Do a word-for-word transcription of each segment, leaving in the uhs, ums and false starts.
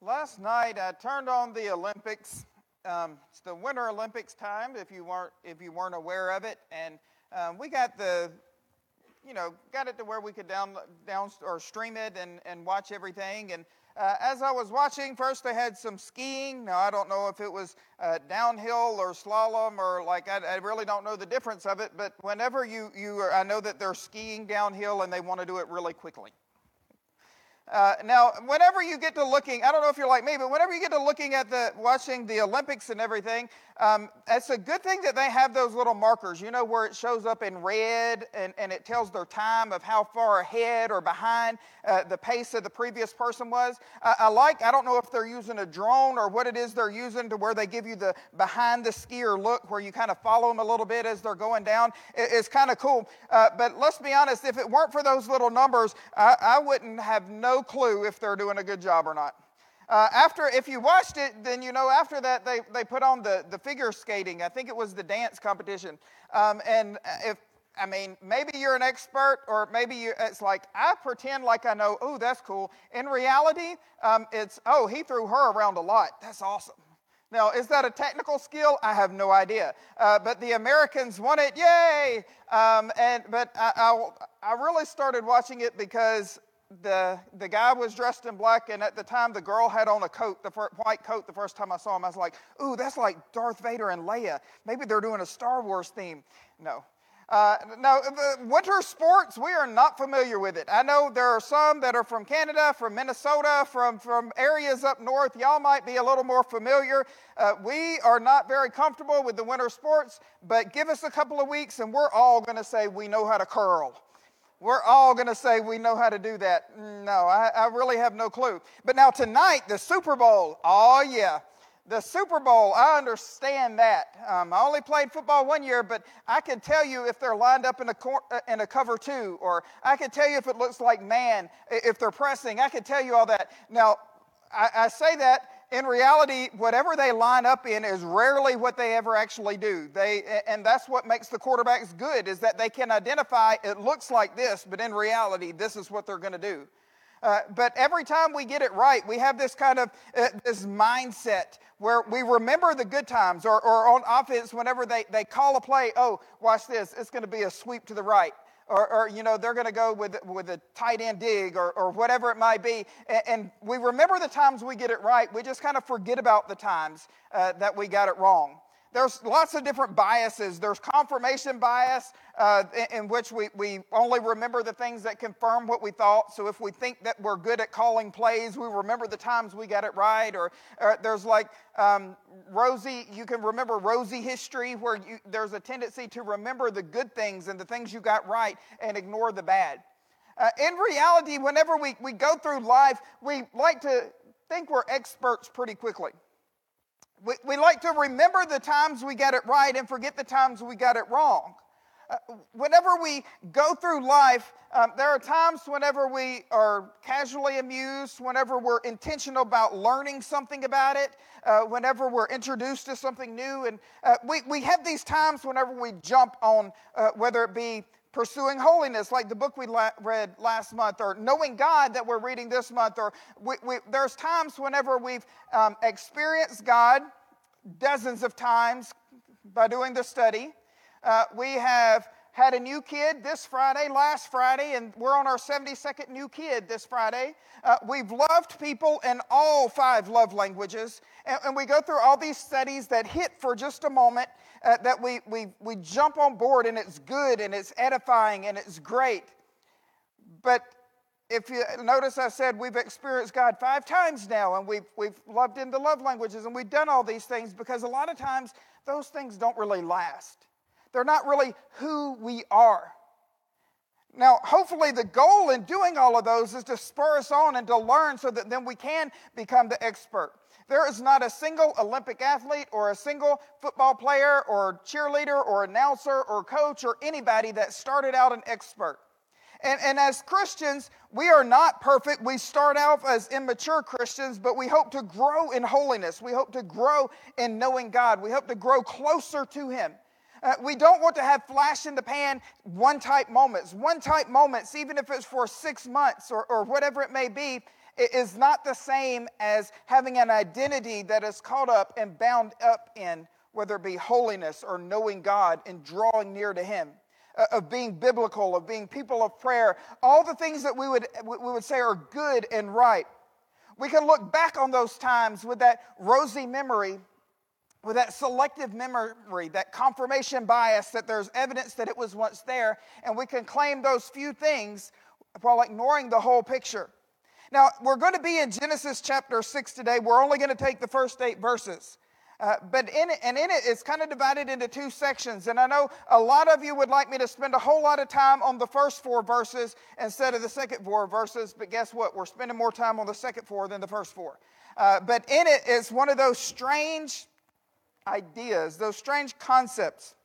Last night I turned on the Olympics. Um, it's the Winter Olympics time, if you weren't if you weren't aware of it, and um, we got the, you know, got it to where we could down down or stream it and and watch everything. And uh, as I was watching, first they had some skiing. Now I don't know if it was uh, downhill or slalom or like I, I really don't know the difference of it. But whenever you you are, I know that they're skiing downhill and they want to do it really quickly. Uh, now, whenever you get to looking, I don't know if you're like me, but whenever you get to looking at the, watching the Olympics and everything, um, it's a good thing that they have those little markers, you know, where it shows up in red and, and it tells their time of how far ahead or behind uh, the pace of the previous person was. I, I like, I don't know if they're using a drone or what it is they're using to where they give you the behind the skier look where you kind of follow them a little bit as they're going down. It, it's kind of cool. Uh, but let's be honest, if it weren't for those little numbers, I, I wouldn't have no clue if they're doing a good job or not. Uh, after, if you watched it, then you know after that they, they put on the, the figure skating. I think it was the dance competition. Um, and if, I mean, maybe you're an expert or maybe you, it's like, I pretend like I know, oh, that's cool. In reality, um, it's, oh, he threw her around a lot. That's awesome. Now, is that a technical skill? I have no idea. Uh, but the Americans won it, yay! Um, and But I, I, I really started watching it because The the guy was dressed in black, and at the time the girl had on a coat, the fir- white coat. The first time I saw him, I was like, "Ooh, that's like Darth Vader and Leia. Maybe they're doing a Star Wars theme." No, uh, no. The winter sports, we are not familiar with it. I know there are some that are from Canada, from Minnesota, from from areas up north. Y'all might be a little more familiar. Uh, we are not very comfortable with the winter sports, but give us a couple of weeks, and we're all going to say we know how to curl. We're all going to say we know how to do that. No, I, I really have no clue. But now tonight, the Super Bowl. Oh, yeah. The Super Bowl, I understand that. Um, I only played football one year, but I can tell you if they're lined up in a, cor- in a cover two, or I can tell you if it looks like man, if they're pressing. I can tell you all that. Now, I, I say that. In reality, whatever they line up in is rarely what they ever actually do. They, and that's what makes the quarterbacks good, is that they can identify, it looks like this, but in reality, this is what they're going to do. Uh, but every time we get it right, we have this kind of, uh, this mindset where we remember the good times, or, or on offense, whenever they, they call a play, oh, watch this, it's going to be a sweep to the right. Or, or, you know, they're going to go with with a tight end dig or, or whatever it might be. And, and we remember the times we get it right. We just kind of forget about the times uh, that we got it wrong. There's lots of different biases. There's confirmation bias uh, in, in which we, we only remember the things that confirm what we thought. So if we think that we're good at calling plays, we remember the times we got it right. Or, or there's like um, rosy, you can remember rosy history, where you, there's a tendency to remember the good things and the things you got right and ignore the bad. Uh, in reality, whenever we, we go through life, we like to think we're experts pretty quickly. We, we like to remember the times we got it right and forget the times we got it wrong. Uh, whenever we go through life, um, there are times whenever we are casually amused, whenever we're intentional about learning something about it, uh, whenever we're introduced to something new. And uh, we, we have these times whenever we jump on, uh, whether it be pursuing holiness, like the book we la- read last month, or knowing God that we're reading this month, or we, we, there's times whenever we've um, experienced God dozens of times by doing the study. Uh, we have had a new kid this Friday, last Friday, and we're on our seventy-second new kid this Friday. Uh, we've loved people in all five love languages, and, and we go through all these studies that hit for just a moment, uh, that we, we, we jump on board, and it's good, and it's edifying, and it's great. But if you notice, I said we've experienced God five times now, and we've, we've loved in the love languages, and we've done all these things because a lot of times those things don't really last. They're not really who we are. Now, hopefully the goal in doing all of those is to spur us on and to learn so that then we can become the expert. There is not a single Olympic athlete or a single football player or cheerleader or announcer or coach or anybody that started out an expert. And, and as Christians, we are not perfect. We start out as immature Christians, but we hope to grow in holiness. We hope to grow in knowing God. We hope to grow closer to Him. Uh, we don't want to have flash in the pan, one-type moments. One-type moments, even if it's for six months or, or whatever it may be, It is not the same as having an identity that is caught up and bound up in, whether it be holiness or knowing God and drawing near to Him, uh, of being biblical, of being people of prayer, all the things that we would we would say are good and right. We can look back on those times with that rosy memory, with that selective memory, that confirmation bias that there's evidence that it was once there, and we can claim those few things while ignoring the whole picture. Now, we're going to be in Genesis chapter six today. We're only going to take the first eight verses. Uh, but in it, and in it, it's kind of divided into two sections. And I know a lot of you would like me to spend a whole lot of time on the first four verses instead of the second four verses. But guess what? We're spending more time on the second four than the first four. Uh, but in it is one of those strange ideas, those strange concepts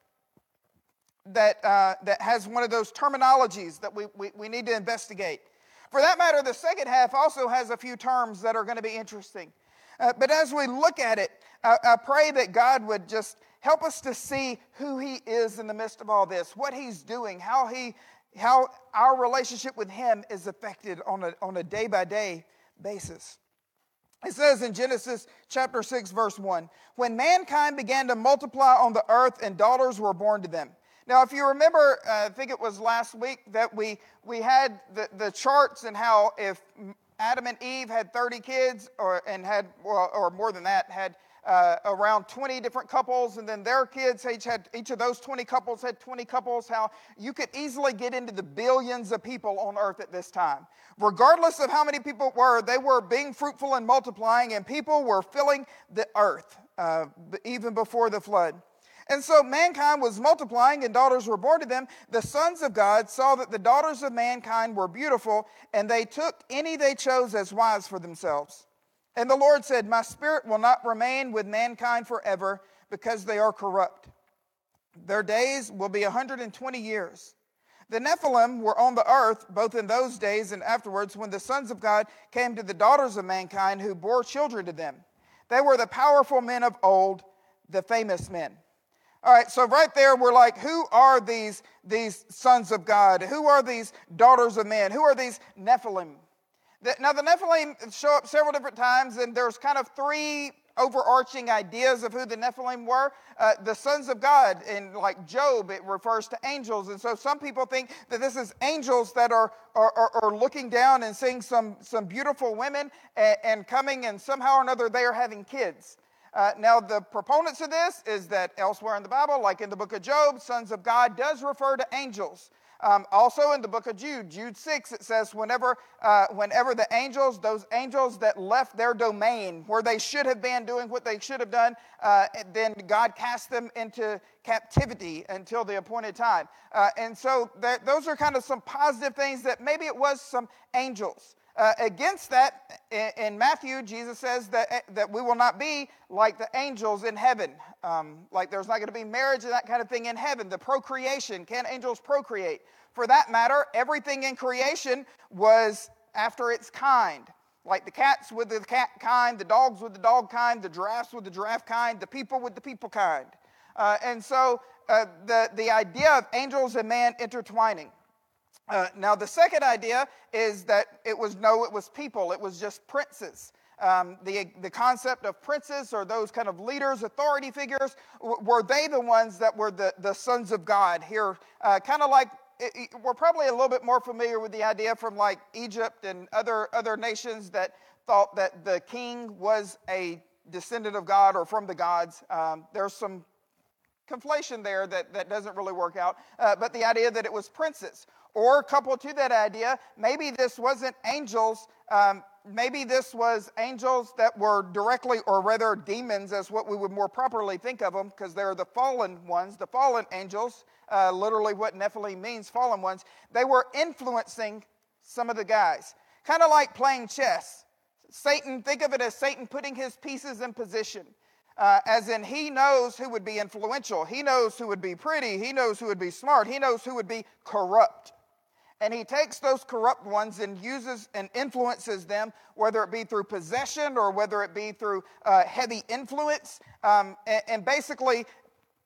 that uh, that has one of those terminologies that we, we, we need to investigate. For that matter, the second half also has a few terms that are going to be interesting. Uh, but as we look at it, I, I pray that God would just help us to see who He is in the midst of all this, what He's doing, how He, how our relationship with Him is affected on a, on a day-by-day basis. It says in Genesis chapter six, verse one, when mankind began to multiply on the earth and daughters were born to them. Now, if you remember, uh, I think it was last week that we we had the, the charts and how if Adam and Eve had thirty kids, or and had well, or more than that, had uh, around twenty different couples, and then their kids each had each of those twenty couples had twenty couples. How you could easily get into the billions of people on earth at this time, regardless of how many people were. They were being fruitful and multiplying, and people were filling the earth uh, even before the flood. And so mankind was multiplying and daughters were born to them. The sons of God saw that the daughters of mankind were beautiful, and they took any they chose as wives for themselves. And the Lord said, my spirit will not remain with mankind forever, because they are corrupt. Their days will be one hundred twenty years. The Nephilim were on the earth, both in those days and afterwards, when the sons of God came to the daughters of mankind, who bore children to them. They were the powerful men of old, the famous men. All right, so right there we're like, who are these, these sons of God? Who are these daughters of men? Who are these Nephilim? The, now the Nephilim show up several different times, and there's kind of three overarching ideas of who the Nephilim were. Uh, the sons of God, in like Job, it refers to angels. And so some people think that this is angels that are, are, are, are looking down and seeing some, some beautiful women and, and coming, and somehow or another they are having kids. Uh, now, the proponents of this is that elsewhere in the Bible, like in the book of Job, sons of God does refer to angels. Um, also in the book of Jude, Jude six, it says whenever, uh, whenever the angels, those angels that left their domain where they should have been doing what they should have done, uh, then God cast them into captivity until the appointed time. Uh, and so that, those are kind of some positive things that maybe it was some angels. Uh, against that, in, in Matthew, Jesus says that, that we will not be like the angels in heaven. Um, like there's not going to be marriage and that kind of thing in heaven. The procreation, can angels procreate? For that matter, everything in creation was after its kind. Like the cats with the cat kind, the dogs with the dog kind, the giraffes with the giraffe kind, the people with the people kind. Uh, and so uh, the, the idea of angels and man intertwining. Uh, now, the second idea is that it was no, it was people. It was just princes. Um, the, the concept of princes, or those kind of leaders, authority figures, w- were they the ones that were the, the sons of God here? Uh, kind of like, it, it, we're probably a little bit more familiar with the idea from like Egypt and other, other nations that thought that the king was a descendant of God or from the gods. Um, there's some conflation there that, that doesn't really work out. Uh, but the idea that it was princes. Or coupled to that idea, maybe this wasn't angels, um, maybe this was angels that were directly, or rather demons as what we would more properly think of them, because they're the fallen ones, the fallen angels, uh, literally what Nephilim means, fallen ones. They were influencing some of the guys. Kind of like playing chess. Satan, think of it as Satan putting his pieces in position. Uh, as in, he knows who would be influential. He knows who would be pretty. He knows who would be smart. He knows who would be corrupt. And he takes those corrupt ones and uses and influences them, whether it be through possession or whether it be through uh, heavy influence, um, and, and basically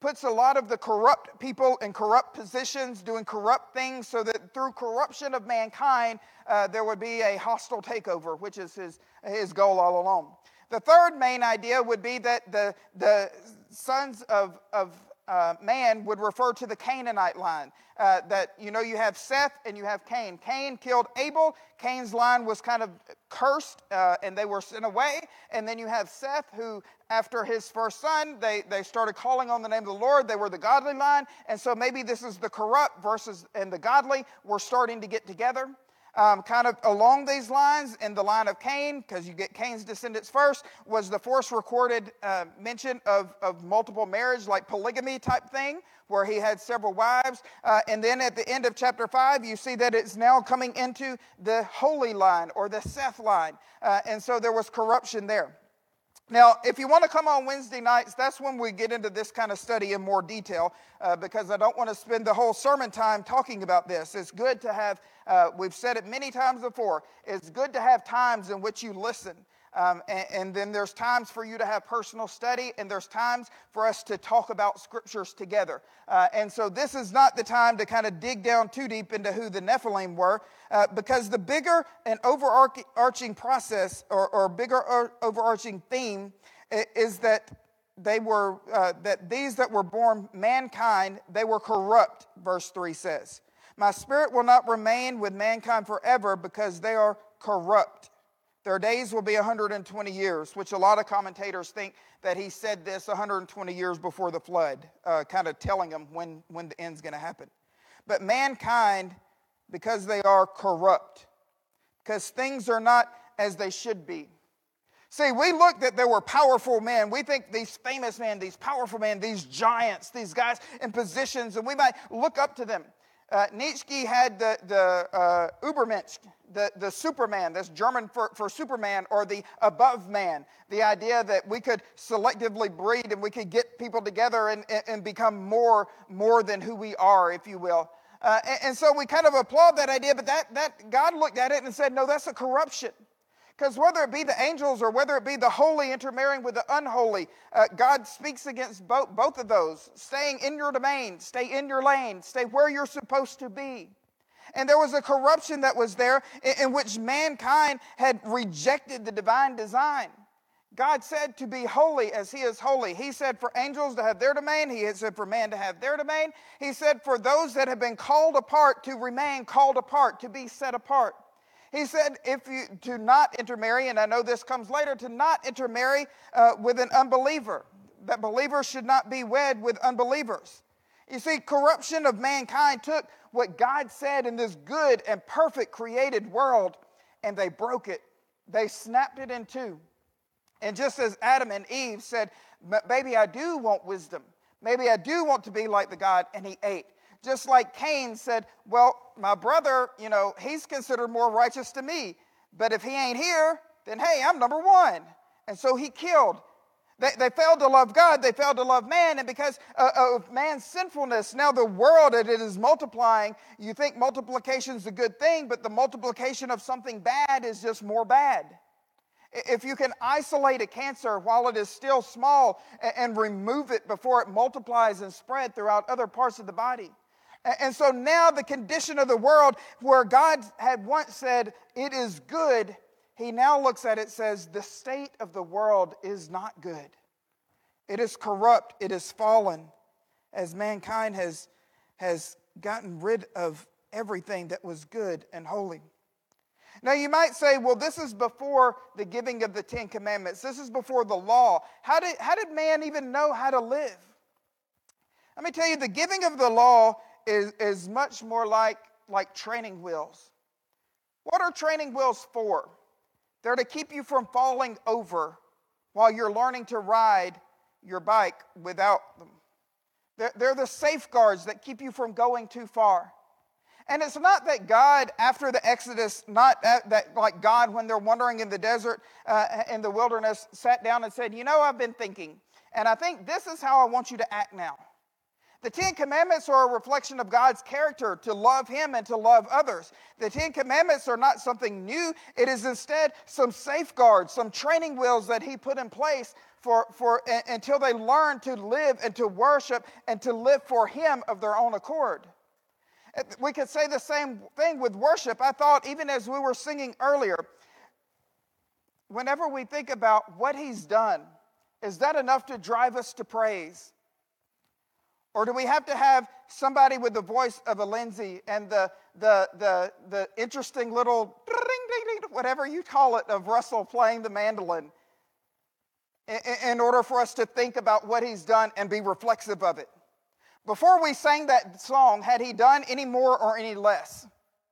puts a lot of the corrupt people in corrupt positions, doing corrupt things, so that through corruption of mankind, uh, there would be a hostile takeover, which is his, his goal all along. The third main idea would be that the, the sons of, of uh, man would refer to the Canaanite line. Uh, that, you know, you have Seth and you have Cain. Cain killed Abel. Cain's line was kind of cursed uh, and they were sent away. And then you have Seth, who after his first son, they, they started calling on the name of the Lord. They were the godly line. And so maybe this is the corrupt versus and the godly were starting to get together. Um, kind of along these lines, in the line of Cain, because you get Cain's descendants first, was the first recorded uh, mention of, of multiple marriage, like polygamy type thing, where he had several wives. Uh, and then at the end of chapter five, you see that it's now coming into the holy line, or the Seth line. Uh, and so there was corruption there. Now, if you want to come on Wednesday nights, that's when we get into this kind of study in more detail, uh, because I don't want to spend the whole sermon time talking about this. It's good to have, uh, we've said it many times before, it's good to have times in which you listen. Um, and, and then there's times for you to have personal study, and there's times for us to talk about scriptures together. Uh, and so this is not the time to kind of dig down too deep into who the Nephilim were, uh, because the bigger and overarching process, or, or bigger overarching theme, is that they were uh, that these that were born mankind, they were corrupt. Verse three says, "My spirit will not remain with mankind forever, because they are corrupt. Their days will be one hundred twenty years, which a lot of commentators think that he said this one hundred twenty years before the flood, uh, kind of telling them when, when the end's going to happen. But mankind, because they are corrupt, because things are not as they should be. See, we looked that there were powerful men. We think these famous men, these powerful men, these giants, these guys in positions, and we might look up to them. Uh, Nietzsche had the, the uh, Übermensch, the, the Superman. That's German for, for Superman, or the above man. The idea that we could selectively breed and we could get people together and, and, and become more, more than who we are, if you will. Uh, and, and so we kind of applaud that idea, but that, that God looked at it and said, no, that's a corruption. Because whether it be the angels or whether it be the holy intermarrying with the unholy, uh, God speaks against both, both of those. Staying in your domain, stay in your lane, stay where you're supposed to be. And there was a corruption that was there in, in which mankind had rejected the divine design. God said to be holy as he is holy. He said for angels to have their domain. He had said for man to have their domain. He said for those that have been called apart to remain called apart, to be set apart. He said if you to not intermarry, and I know this comes later, to not intermarry uh, with an unbeliever. That believers should not be wed with unbelievers. You see, corruption of mankind took what God said in this good and perfect created world, and they broke it. They snapped it in two. And just as Adam and Eve said, maybe I do want wisdom. Maybe I do want to be like the God, and he ate. Just like Cain said, well, my brother, you know, he's considered more righteous to me. But if he ain't here, then hey, I'm number one. And so he killed. They, they failed to love God. They failed to love man. And because uh, of man's sinfulness, now the world, it is multiplying. You think multiplication is a good thing, but the multiplication of something bad is just more bad. If you can isolate a cancer while it is still small and, and remove it before it multiplies and spread throughout other parts of the body. And so now the condition of the world, where God had once said, it is good, he now looks at it and says, the state of the world is not good. It is corrupt, it is fallen, as mankind has, has gotten rid of everything that was good and holy. Now you might say, well, this is before the giving of the Ten Commandments. This is before the law. How did, how did man even know how to live? Let me tell you, the giving of the law is, is much more like, like training wheels. What are training wheels for? They're to keep you from falling over while you're learning to ride your bike without them. They're, they're the safeguards that keep you from going too far. And it's not that God, after the Exodus, not that like God, when they're wandering in the desert, uh, in the wilderness, sat down and said, you know, I've been thinking, and I think this is how I want you to act now. The Ten Commandments are a reflection of God's character to love Him and to love others. The Ten Commandments are not something new. It is instead some safeguards, some training wheels that He put in place for, for uh, until they learn to live and to worship and to live for Him of their own accord. We could say the same thing with worship. I thought even as we were singing earlier, whenever we think about what He's done, is that enough to drive us to praise? Or do we have to have somebody with the voice of a Lindsay and the the the the interesting little whatever you call it of Russell playing the mandolin in, in order for us to think about what He's done and be reflexive of it? Before we sang that song, had He done any more or any less?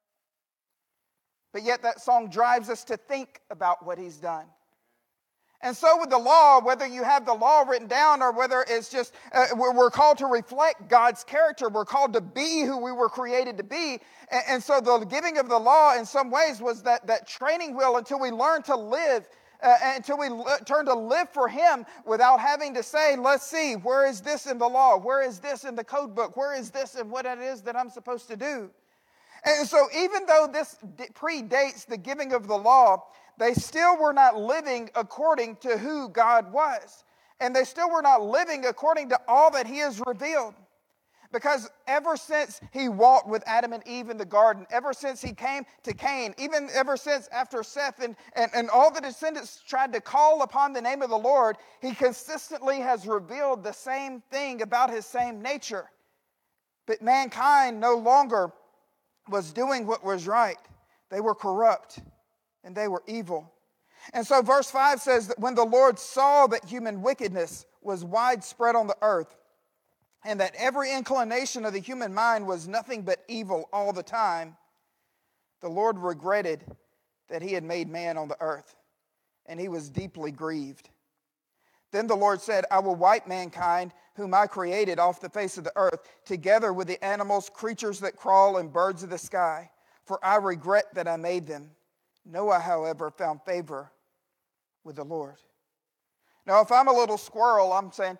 But yet that song drives us to think about what He's done. And so with the law, whether you have the law written down or whether it's just, uh, we're, we're called to reflect God's character. We're called to be who we were created to be. And, and so the giving of the law in some ways was that, that training wheel until we learn to live, uh, until we l- turn to live for Him without having to say, let's see, where is this in the law? Where is this in the code book? Where is this in what it is that I'm supposed to do? And so even though this predates the giving of the law, they still were not living according to who God was. And they still were not living according to all that He has revealed. Because ever since He walked with Adam and Eve in the garden, ever since He came to Cain, even ever since after Seth and, and, and all the descendants tried to call upon the name of the Lord, He consistently has revealed the same thing about His same nature. But mankind no longer was doing what was right. They were corrupt. And they were evil. And so verse five says that when the Lord saw that human wickedness was widespread on the earth, and that every inclination of the human mind was nothing but evil all the time, the Lord regretted that He had made man on the earth, and He was deeply grieved. Then the Lord said, I will wipe mankind, whom I created, off the face of the earth, together with the animals, creatures that crawl, and birds of the sky, for I regret that I made them. Noah, however, found favor with the Lord. Now, if I'm a little squirrel, I'm saying,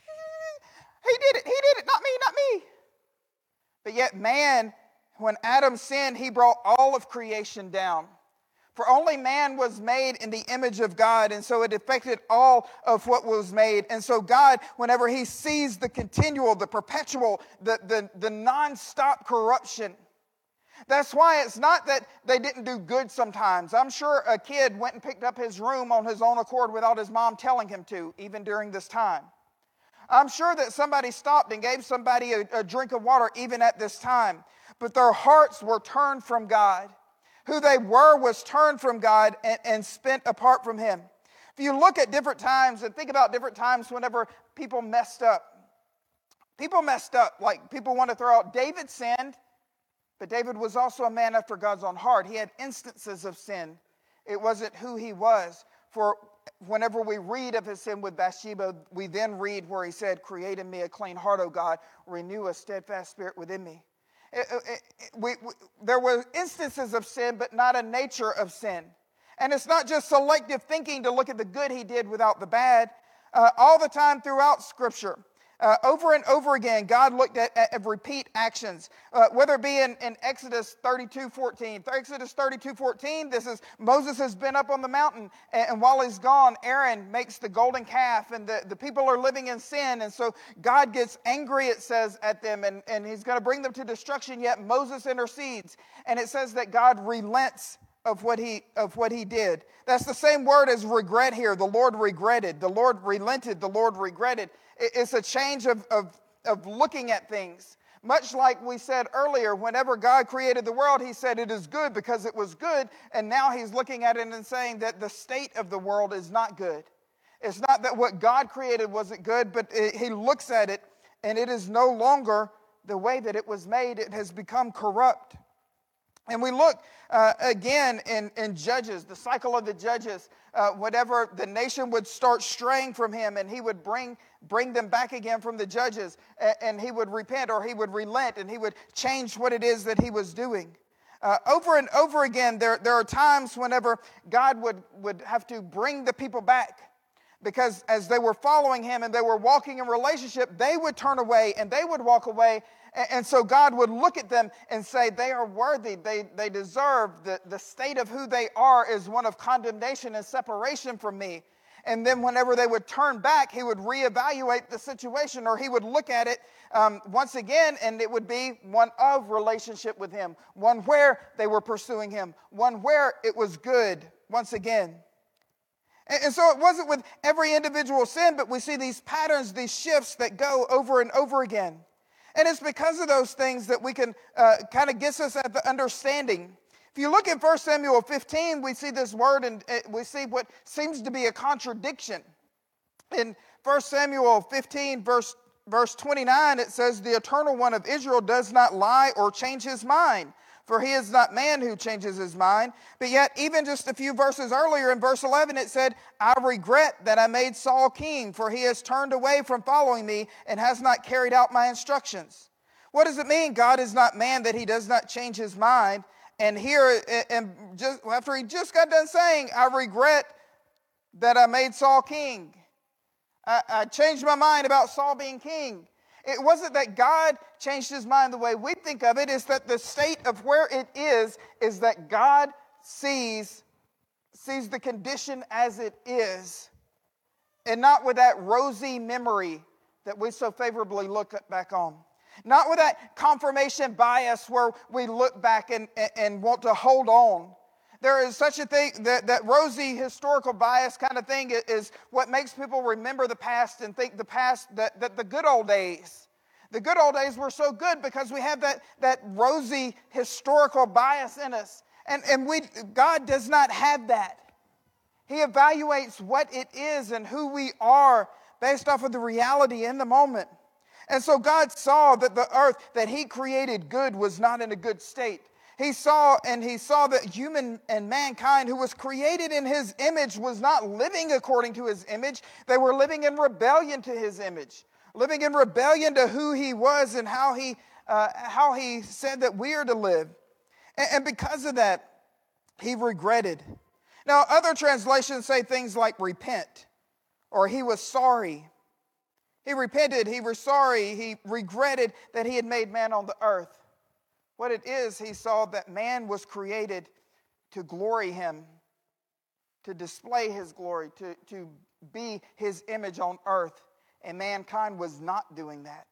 He did it, He did it, not me, not me. But yet man, when Adam sinned, he brought all of creation down. For only man was made in the image of God, and so it affected all of what was made. And so God, whenever He sees the continual, the perpetual, the, the, the non-stop corruption, that's why it's not that they didn't do good sometimes. I'm sure a kid went and picked up his room on his own accord without his mom telling him to, even during this time. I'm sure that somebody stopped and gave somebody a, a drink of water even at this time. But their hearts were turned from God. Who they were was turned from God and, and spent apart from Him. If you look at different times and think about different times whenever people messed up. People messed up, like people want to throw out, David sinned. But David was also a man after God's own heart. He had instances of sin. It wasn't who he was. For whenever we read of his sin with Bathsheba, we then read where he said, create in me a clean heart, O God, renew a steadfast spirit within me. It, it, it, we, we, there were instances of sin, but not a nature of sin. And it's not just selective thinking to look at the good he did without the bad. Uh, all the time throughout Scripture, Uh, over and over again, God looked at, at, at repeat actions, uh, whether it be in, in Exodus thirty-two fourteen. Exodus thirty-two fourteen, this is Moses has been up on the mountain, and, and while he's gone, Aaron makes the golden calf, and the, the people are living in sin, and so God gets angry, it says, at them, and, and He's going to bring them to destruction, yet Moses intercedes, and it says that God relents of what he of what he did. That's the same word as regret here. The Lord regretted. The Lord relented. The Lord regretted. It's a change of, of, of looking at things. Much like we said earlier, whenever God created the world, He said it is good because it was good. And now He's looking at it and saying that the state of the world is not good. It's not that what God created wasn't good, but it, He looks at it and it is no longer the way that it was made. It has become corrupt. And we look uh, again in, in Judges, the cycle of the Judges, uh, whenever the nation would start straying from Him and He would bring bring them back again from the judges, and, and He would repent or He would relent and He would change what it is that He was doing. Uh, over and over again, there, there are times whenever God would, would have to bring the people back. Because as they were following him and they were walking in relationship, they would turn away and they would walk away. And so God would look at them and say, they are worthy. They, they deserve the, the state of who they are is one of condemnation and separation from me. And then whenever they would turn back, he would reevaluate the situation, or he would look at it um, once again, and it would be one of relationship with him, one where they were pursuing him, one where it was good once again. And, and so it wasn't with every individual sin, but we see these patterns, these shifts that go over and over again. And it's because of those things that we can uh, kind of get us at the understanding. If you look at First Samuel fifteen, we see this word and we see what seems to be a contradiction. In First Samuel fifteen, verse, verse twenty-nine, it says, the Eternal One of Israel does not lie or change his mind, for he is not man who changes his mind. But yet, even just a few verses earlier in verse eleven, it said, I regret that I made Saul king, for he has turned away from following me and has not carried out my instructions. What does it mean? God is not man that he does not change his mind. And here, and just after he just got done saying, I regret that I made Saul king. I, I changed my mind about Saul being king. It wasn't that God changed his mind the way we think of it. It's that the state of where it is, is that God sees, sees the condition as it is. And not with that rosy memory that we so favorably look back on. Not with that confirmation bias where we look back and, and want to hold on. There is such a thing, that, that rosy historical bias kind of thing is what makes people remember the past and think the past, that, that the good old days. The good old days were so good because we have that, that rosy historical bias in us. And, and we, God does not have that. He evaluates what it is and who we are based off of the reality in the moment. And so God saw that the earth that he created good was not in a good state. He saw and he saw that human and mankind who was created in his image was not living according to his image. They were living in rebellion to his image, living in rebellion to who he was and how he, uh, how he said that we are to live. And, and because of that, he regretted. Now, other translations say things like repent or he was sorry. He repented, he was sorry, he regretted that he had made man on the earth. What it is, he saw that man was created to glory him, to display his glory, to, to be his image on earth. And mankind was not doing that.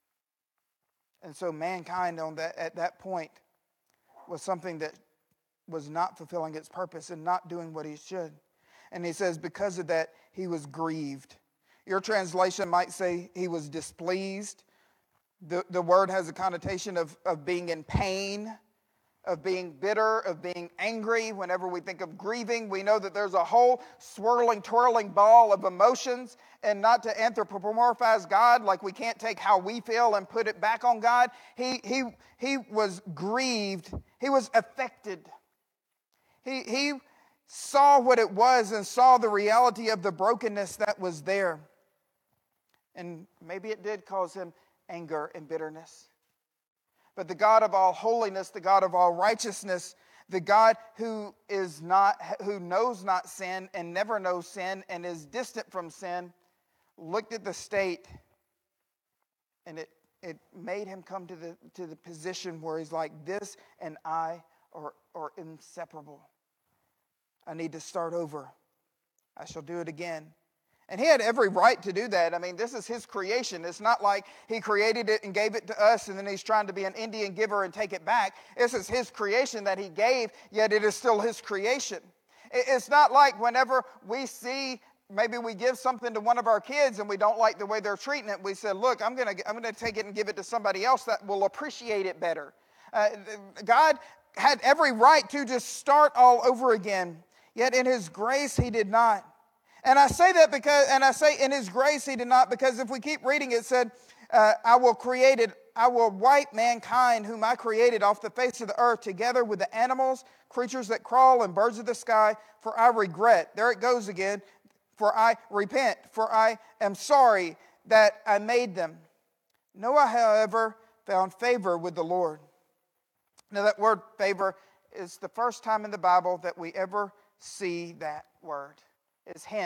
And so mankind on that, at that point was something that was not fulfilling its purpose and not doing what he should. And he says because of that, he was grieved. Your translation might say he was displeased. The, the word has a connotation of, of being in pain, of being bitter, of being angry. Whenever we think of grieving, we know that there's a whole swirling, twirling ball of emotions. And not to anthropomorphize God, like we can't take how we feel and put it back on God. He, he, he was grieved. He was affected. He, he saw what it was and saw the reality of the brokenness that was there. And maybe it did cause him anger and bitterness. But the God of all holiness, the God of all righteousness, the God who is not, who knows not sin and never knows sin and is distant from sin, looked at the state and it, it made him come to the, to the position where he's like, this and I are, are inseparable. I need to start over. I shall do it again. And he had every right to do that. I mean, this is his creation. It's not like he created it and gave it to us and then he's trying to be an Indian giver and take it back. This is his creation that he gave, yet it is still his creation. It's not like whenever we see, maybe we give something to one of our kids and we don't like the way they're treating it, we say, look, I'm going to I'm going to take it and give it to somebody else that will appreciate it better. Uh, God had every right to just start all over again, yet in his grace he did not. And I say that because, and I say in his grace he did not, because if we keep reading it said, uh, I will create it, I will wipe mankind whom I created off the face of the earth together with the animals, creatures that crawl and birds of the sky, for I regret. There it goes again. For I repent, for I am sorry that I made them. Noah, however, found favor with the Lord. Now that word favor is the first time in the Bible that we ever see that word. Is hen,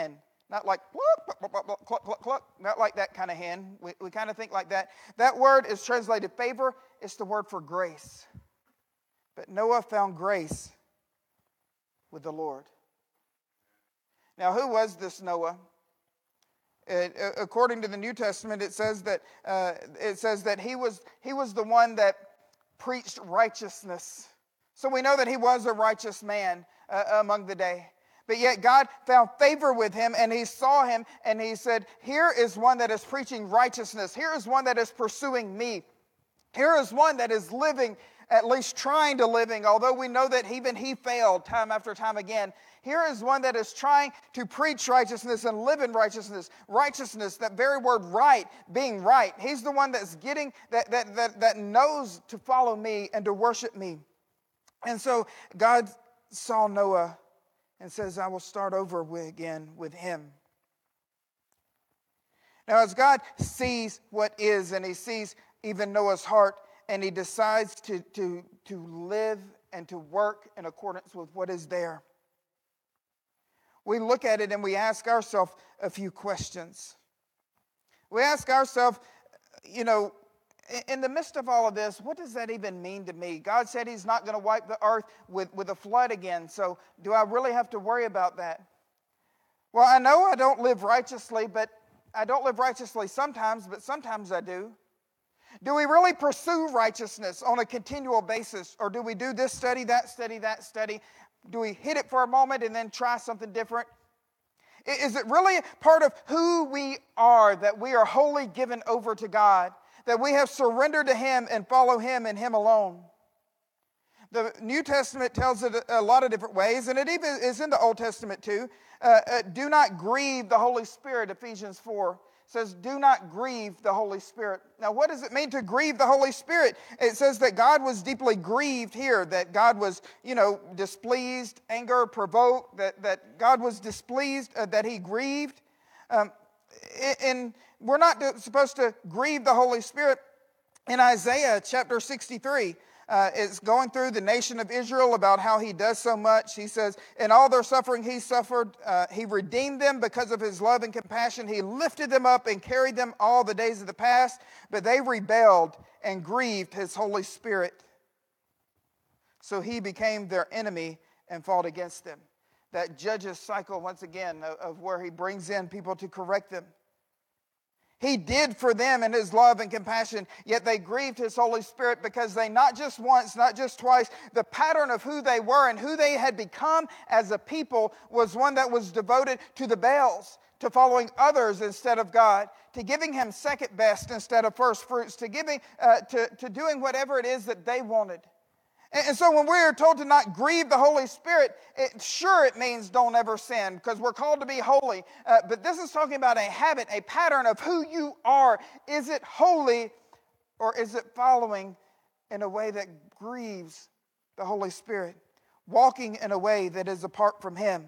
Not like, cluck, cluck, cluck, cluck, cluck. Not like that kind of hen. We, we kind of think like that. That word is translated favor. It's the word for grace. But Noah found grace with the Lord. Now, who was this Noah? It, according to the New Testament, it says that uh, it says that he was he was the one that preached righteousness. So we know that he was a righteous man uh, among the day. But yet God found favor with him, and he saw him, and he said, here is one that is preaching righteousness. Here is one that is pursuing me. Here is one that is living, at least trying to living, although we know that even he failed time after time again. Here is one that is trying to preach righteousness and live in righteousness. Righteousness, that very word right, being right. He's the one that's getting, that, that, that, that knows to follow me and to worship me. And so God saw Noah and says, I will start over with, again with him. Now, as God sees what is, and he sees even Noah's heart, and he decides to, to, to live and to work in accordance with what is there, we look at it and we ask ourselves a few questions. We ask ourselves, you know, in the midst of all of this, what does that even mean to me? God said he's not going to wipe the earth with, with a flood again, so do I really have to worry about that? Well, I know I don't live righteously, but I don't live righteously sometimes, but sometimes I do. Do we really pursue righteousness on a continual basis, or do we do this study, that study, that study? Do we hit it for a moment and then try something different? Is it really part of who we are, that we are wholly given over to God, that we have surrendered to him and follow him and him alone? The New Testament tells it a lot of different ways, and it even is in the Old Testament too. Uh, uh, do not grieve the Holy Spirit, Ephesians four says, do not grieve the Holy Spirit. Now, what does it mean to grieve the Holy Spirit? It says that God was deeply grieved here, that God was, you know, displeased, anger, provoked, that, that God was displeased, uh, that he grieved. Um, and we're not supposed to grieve the Holy Spirit. In Isaiah chapter sixty-three, uh, it's going through the nation of Israel about how he does so much. He says, in all their suffering he suffered, uh, he redeemed them because of his love and compassion. He lifted them up and carried them all the days of the past, but they rebelled and grieved his Holy Spirit. So he became their enemy and fought against them. That Judges cycle once again of, of where he brings in people to correct them. He did for them in his love and compassion, yet they grieved his Holy Spirit because they not just once, not just twice, the pattern of who they were and who they had become as a people was one that was devoted to the Baals, to following others instead of God, to giving him second best instead of first fruits, to giving, uh, to, to doing whatever it is that they wanted. And so when we're told to not grieve the Holy Spirit, it, sure it means don't ever sin because we're called to be holy. Uh, but this is talking about a habit, a pattern of who you are. Is it holy or is it following in a way that grieves the Holy Spirit? Walking in a way that is apart from him.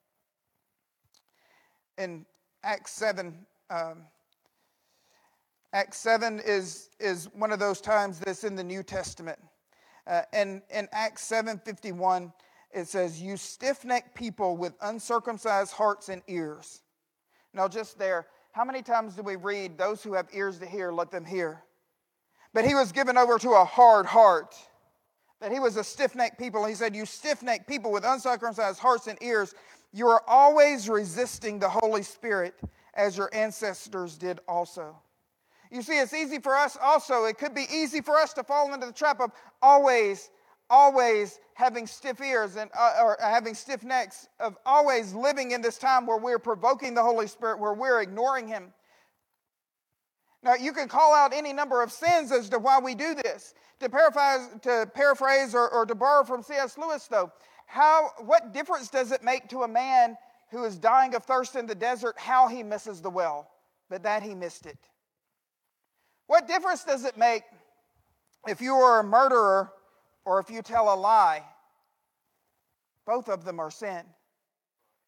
In Acts seven, um, Acts seven is, is one of those times that's in the New Testament. Uh, and in Acts seven fifty-one, it says, you stiff-necked people with uncircumcised hearts and ears. Now just there, how many times do we read, those who have ears to hear, let them hear? But he was given over to a hard heart. That he was a stiff-necked people. He said, you stiff-necked people with uncircumcised hearts and ears, you are always resisting the Holy Spirit as your ancestors did also. You see, it's easy for us also. It could be easy for us to fall into the trap of always, always having stiff ears and uh, or having stiff necks, of always living in this time where we're provoking the Holy Spirit, where we're ignoring him. Now, you can call out any number of sins as to why we do this. To paraphrase, to paraphrase or, or to borrow from C S Lewis, though, how, what difference does it make to a man who is dying of thirst in the desert how he misses the well, but that he missed it? What difference does it make if you are a murderer or if you tell a lie? Both of them are sin.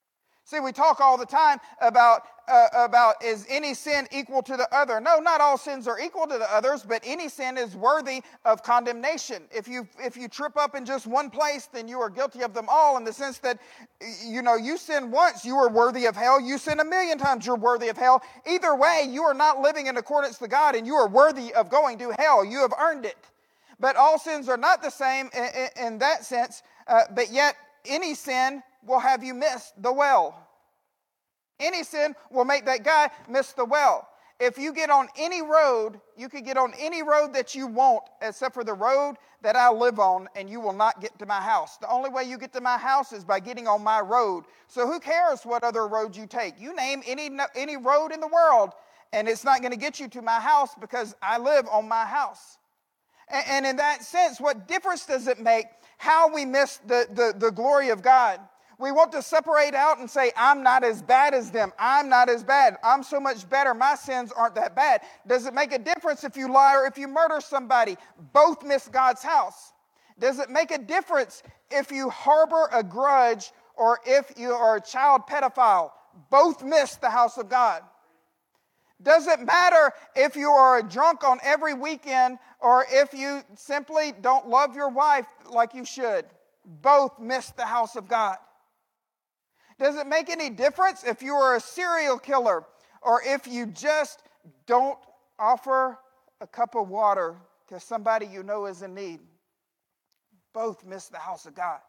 See, we talk all the time about, uh, about is any sin equal to the other? No, not all sins are equal to the others, but any sin is worthy of condemnation. If you, if you trip up in just one place, then you are guilty of them all, in the sense that, you know, you sin once, you are worthy of hell. You sin a million times, you're worthy of hell. Either way, you are not living in accordance to God, and you are worthy of going to hell. You have earned it. But all sins are not the same in, in, in that sense, uh, but yet any sin will have you miss the well. Any sin will make that guy miss the well. If you get on any road, you could get on any road that you want, except for the road that I live on, and you will not get to my house. The only way you get to my house is by getting on my road. So who cares what other road you take? You name any, any road in the world, and it's not going to get you to my house, because I live on my house. And, and in that sense, what difference does it make how we miss the, the, the glory of God? We want to separate out and say, I'm not as bad as them. I'm not as bad. I'm so much better. My sins aren't that bad. Does it make a difference if you lie or if you murder somebody? Both miss God's house. Does it make a difference if you harbor a grudge or if you are a child pedophile? Both miss the house of God. Does it matter if you are a drunk on every weekend or if you simply don't love your wife like you should? Both miss the house of God. Does it make any difference if you are a serial killer or if you just don't offer a cup of water to somebody you know is in need? Both miss the house of God.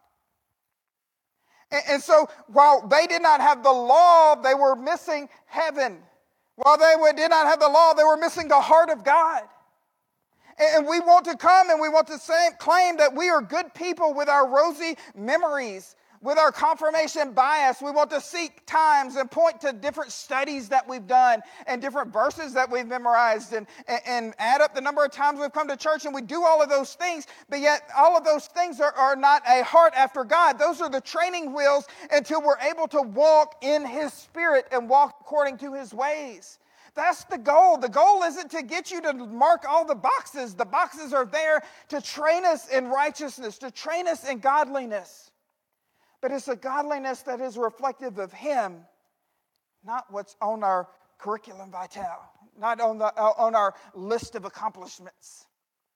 And, and so while they did not have the law, they were missing heaven. While they were, did not have the law, they were missing the heart of God. And, and we want to come and we want to say, claim that we are good people with our rosy memories, with our confirmation bias. We want to seek times and point to different studies that we've done and different verses that we've memorized and, and, and add up the number of times we've come to church, and we do all of those things, but yet all of those things are, are not a heart after God. Those are the training wheels until we're able to walk in His Spirit and walk according to His ways. That's the goal. The goal isn't to get you to mark all the boxes. The boxes are there to train us in righteousness, to train us in godliness. But it's a godliness that is reflective of Him, not what's on our curriculum vitae, not on, the, uh, on our list of accomplishments.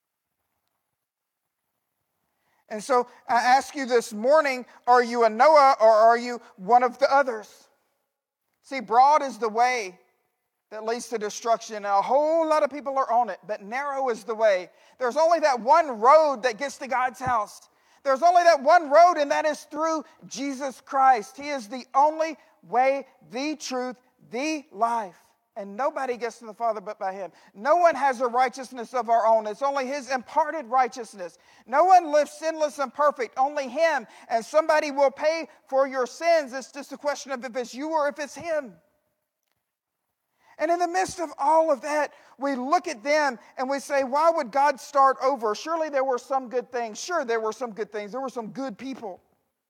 And so I ask you this morning, are you a Noah or are you one of the others? See, broad is the way that leads to destruction, and a whole lot of people are on it, but narrow is the way. There's only that one road that gets to God's house. There's only that one road, and that is through Jesus Christ. He is the only way, the truth, the life. And nobody gets to the Father but by Him. No one has a righteousness of our own. It's only His imparted righteousness. No one lives sinless and perfect, only Him. And somebody will pay for your sins. It's just a question of if it's you or if it's Him. And in the midst of all of that, we look at them and we say, why would God start over? Surely there were some good things. Sure, there were some good things. There were some good people.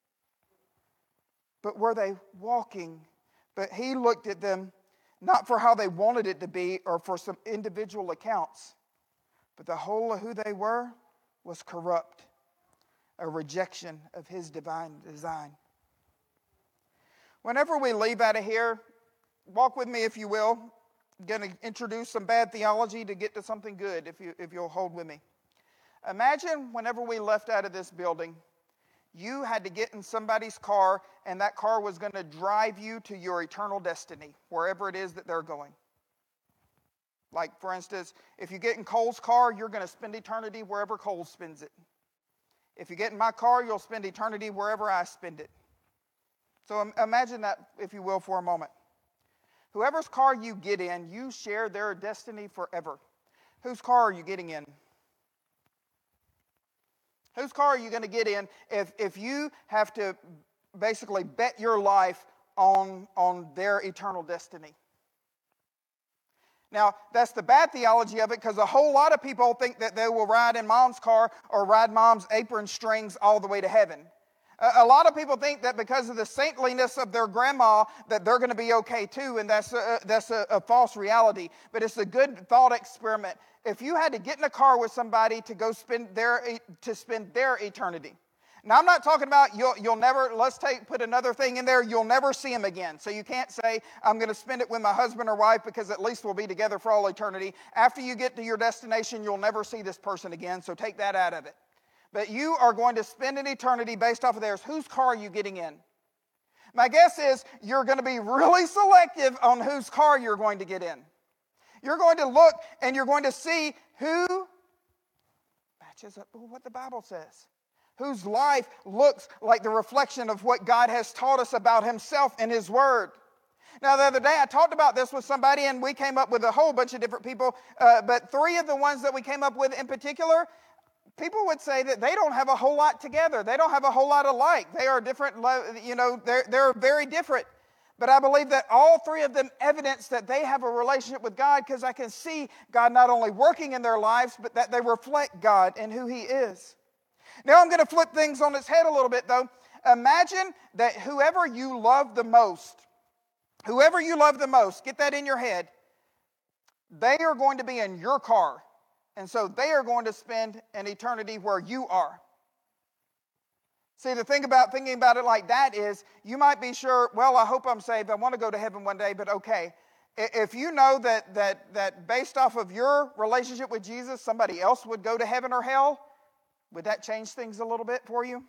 But were they walking? But He looked at them not for how they wanted it to be or for some individual accounts, but the whole of who they were was corrupt, a rejection of His divine design. Whenever we leave out of here, walk with me if you will. I'm going to introduce some bad theology to get to something good, if, you, if you'll hold with me. Imagine whenever we left out of this building, you had to get in somebody's car, and that car was going to drive you to your eternal destiny, wherever it is that they're going. Like, for instance, if you get in Cole's car, you're going to spend eternity wherever Cole spends it. If you get in my car, you'll spend eternity wherever I spend it. So imagine that, if you will, for a moment. Whoever's car you get in, you share their destiny forever. Whose car are you getting in? Whose car are you going to get in if, if you have to basically bet your life on, on their eternal destiny? Now, that's the bad theology of it, because a whole lot of people think that they will ride in mom's car or ride mom's apron strings all the way to heaven. A lot of people think that because of the saintliness of their grandma that they're going to be okay too, and that's a, that's a, a false reality. But it's a good thought experiment. If you had to get in a car with somebody to go spend their to spend their eternity, Now, I'm not talking about you'll, you'll never, let's take put another thing in there, you'll never see him again. So you can't say, I'm going to spend it with my husband or wife because at least we'll be together for all eternity. After you get to your destination, you'll never see this person again, so take that out of it. But you are going to spend an eternity based off of theirs. Whose car are you getting in? My guess is you're going to be really selective on whose car you're going to get in. You're going to look and you're going to see who matches up with what the Bible says. Whose life looks like the reflection of what God has taught us about himself and his word. Now, the other day I talked about this with somebody and we came up with a whole bunch of different people, uh, but three of the ones that we came up with in particular, people would say that they don't have a whole lot together. They don't have a whole lot alike. They are different, you know, they're, they're very different. But I believe that all three of them evidence that they have a relationship with God because I can see God not only working in their lives, but that they reflect God and who he is. Now I'm going to flip things on its head a little bit though. Imagine that whoever you love the most, whoever you love the most, get that in your head, they are going to be in your car. And so they are going to spend an eternity where you are. See, the thing about thinking about it like that is you might be sure, well, I hope I'm saved. I want to go to heaven one day, but okay. If you know that that that based off of your relationship with Jesus, somebody else would go to heaven or hell, would that change things a little bit for you?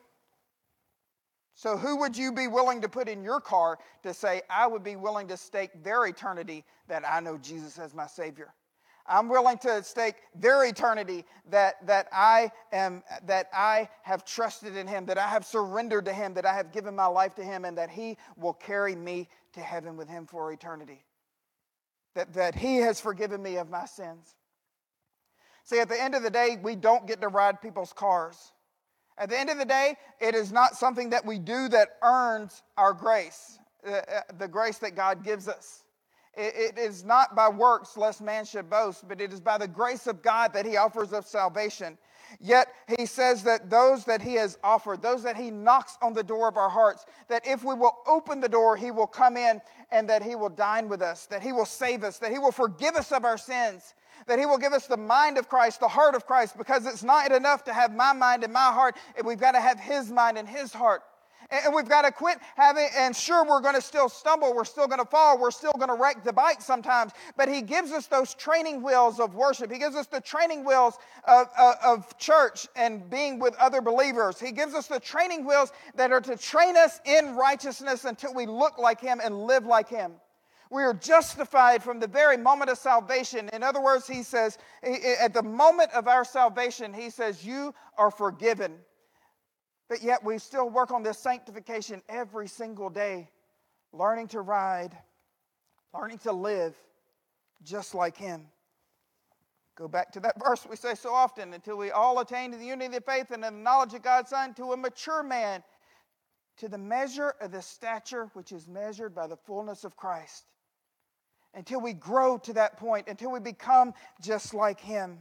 So who would you be willing to put in your car to say, I would be willing to stake their eternity that I know Jesus as my Savior? I'm willing to stake their eternity that, that, I am, that I have trusted in him, that I have surrendered to him, that I have given my life to him, and that he will carry me to heaven with him for eternity. That, that he has forgiven me of my sins. See, at the end of the day, we don't get to ride people's cars. At the end of the day, it is not something that we do that earns our grace, uh, the grace that God gives us. It, it is not by works, lest man should boast, but it is by the grace of God that he offers us salvation. Yet he says that those that he has offered, those that he knocks on the door of our hearts, that if we will open the door, he will come in and that he will dine with us, that he will save us, that he will forgive us of our sins, that he will give us the mind of Christ, the heart of Christ, because it's not enough to have my mind and my heart, and we've got to have his mind and his heart. And we've got to quit having, and sure, we're going to still stumble, we're still going to fall, we're still going to wreck the bike sometimes, but he gives us those training wheels of worship. He gives us the training wheels of, of, of church and being with other believers. He gives us the training wheels that are to train us in righteousness until we look like him and live like him. We are justified from the very moment of salvation. In other words, he says, at the moment of our salvation, he says, you are forgiven. But yet we still work on this sanctification every single day, learning to ride, learning to live just like him. Go back to that verse we say so often, until we all attain to the unity of faith and the knowledge of God's Son, to a mature man, to the measure of the stature which is measured by the fullness of Christ. Until we grow to that point, until we become just like him.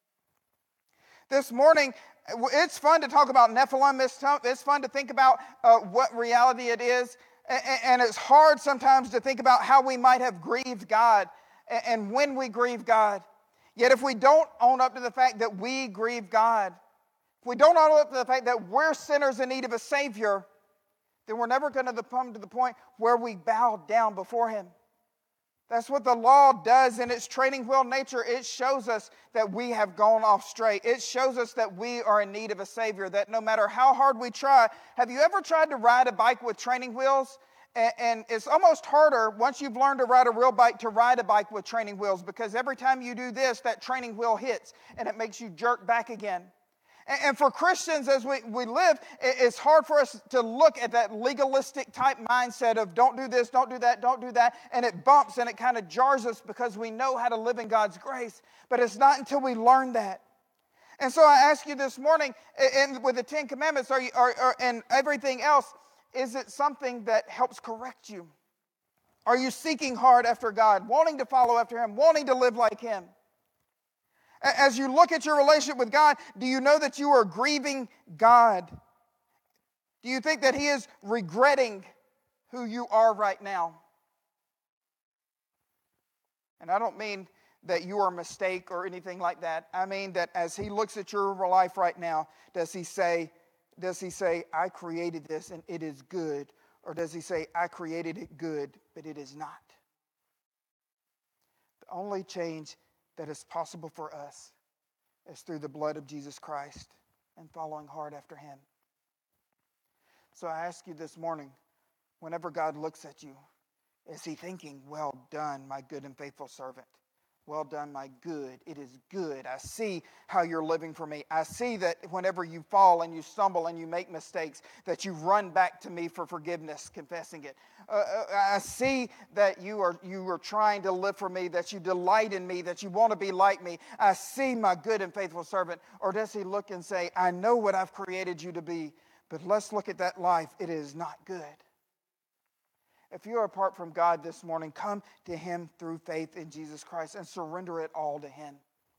This morning, it's fun to talk about Nephilim. It's fun to think about uh, what reality it is. And it's hard sometimes to think about how we might have grieved God and when we grieve God. Yet if we don't own up to the fact that we grieve God, if we don't own up to the fact that we're sinners in need of a Savior, then we're never going to come to the point where we bow down before him. That's what the law does in its training wheel nature. It shows us that we have gone off straight. It shows us that we are in need of a Savior, that no matter how hard we try. Have you ever tried to ride a bike with training wheels? And, and it's almost harder, once you've learned to ride a real bike, to ride a bike with training wheels, because every time you do this, that training wheel hits and it makes you jerk back again. And for Christians, as we, we live, it's hard for us to look at that legalistic type mindset of don't do this, don't do that, don't do that. And it bumps and it kind of jars us because we know how to live in God's grace. But it's not until we learn that. And so I ask you this morning, and with the Ten Commandments are you, are, are, and everything else, is it something that helps correct you? Are you seeking hard after God, wanting to follow after him, wanting to live like him? As you look at your relationship with God, do you know that you are grieving God? Do you think that he is regretting who you are right now? And I don't mean that you are a mistake or anything like that. I mean that as he looks at your life right now, does he say, does he say, I created this and it is good? Or does he say, I created it good, but it is not? The only change that is possible for us is through the blood of Jesus Christ and following hard after him. So I ask you this morning, whenever God looks at you, is he thinking, well done, my good and faithful servant? Well done, my good. It is good. I see how you're living for me. I see that whenever you fall and you stumble and you make mistakes, that you run back to me for forgiveness, confessing it. Uh, I see that you are you are trying to live for me, that you delight in me, that you want to be like me. I see my good and faithful servant. Or does he look and say, I know what I've created you to be, but let's look at that life. It is not good. If you are apart from God this morning, come to him through faith in Jesus Christ and surrender it all to him.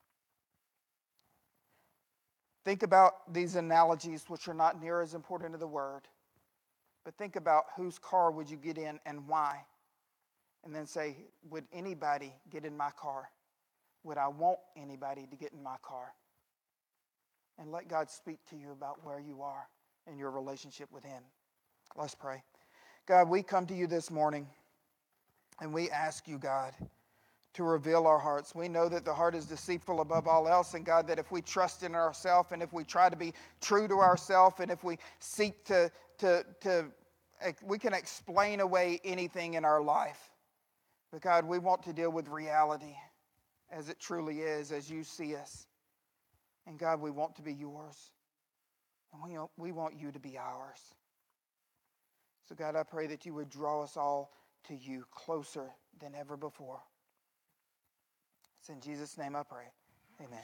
Think about these analogies, which are not near as important to the word. But think about whose car would you get in and why. And then say, would anybody get in my car? Would I want anybody to get in my car? And let God speak to you about where you are in your relationship with him. Let's pray. God, we come to you this morning and we ask you, God, to reveal our hearts. We know that the heart is deceitful above all else, and God, that if we trust in ourselves and if we try to be true to ourselves and if we seek to, to, to, we can explain away anything in our life. But God, we want to deal with reality as it truly is, as you see us. And God, we want to be yours. And we, we want you to be ours. So God, I pray that you would draw us all to you closer than ever before. It's in Jesus' name I pray. Amen.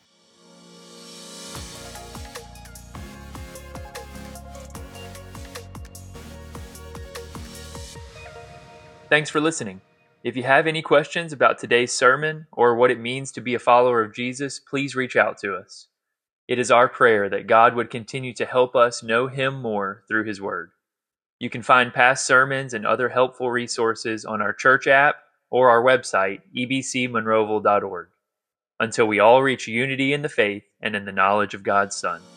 Thanks for listening. If you have any questions about today's sermon or what it means to be a follower of Jesus, please reach out to us. It is our prayer that God would continue to help us know him more through his word. You can find past sermons and other helpful resources on our church app or our website, e b c monroeville dot org. Until we all reach unity in the faith and in the knowledge of God's Son.